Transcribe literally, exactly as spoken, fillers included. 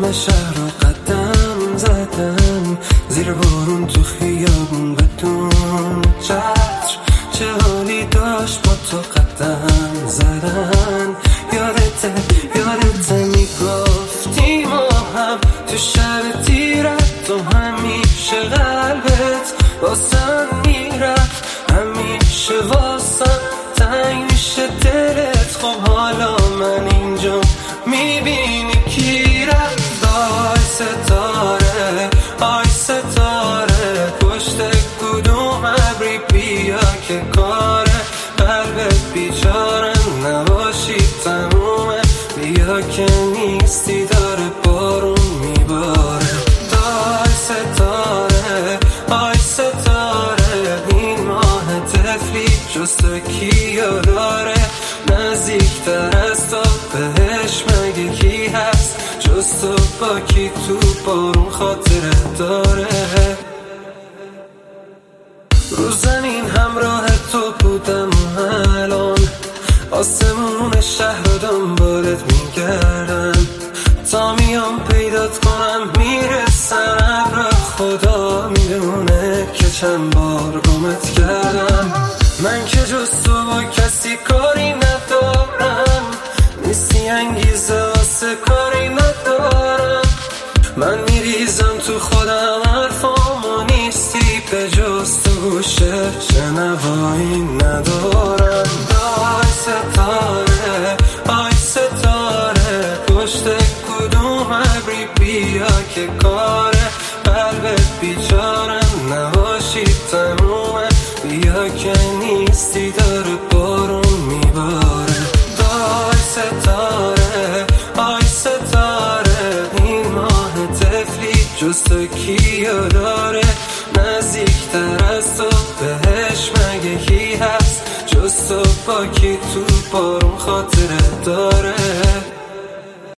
آسمون شهر رو قدم زدم، زیر بارون تو خیابون بدون چتر. چه حالی داشت با تو قدم زدن. یادته یادته میگفتی ما هم تو شب تیرت، تو همیشه قلبت واسم میرفت، همیشه واسم تنگ میشه دلت. خب حالا من اینجا میبینی کی رفت. آی ستاره آی ستاره، پشت کدوم ابری بیا که کاره قلبت بیچارم نباشی تمومه. بیا که نیستی داره بارون میباره. آی ستاره آی ستاره، این ماه طفلی جز تو کیو داره؟ نزدیکتر از تو بهش مگه کی هست جز تو؟ با کی تو بارون خاطره داره؟ رو زمین همراه تو بودم و الان آسمون شهر رو دنبالت میگردم، تا میام پیدات کنم میرسم ابر. خدا میدونه که چند بار گمت کردم. من که جز تو با کسی کاری ندارم، نیستی انگیزه واسه کاری ندارم. من میریزم تو خودم حرفامو نیستی به جز تو گوشه شنوایی ندارم. آی ستاره آی ستاره، پشت کدوم ابری بیا که کاره قلبت بیچارم نباشی تمومه. بیا که نیستی داره بارون میباره. آی ستاره آی ستاره، این ماه طفلی جز تو کیو داره؟ نزدیکتر از تو بهش مگه کی هست جز تو؟ با کی تو بارون خاطره داره؟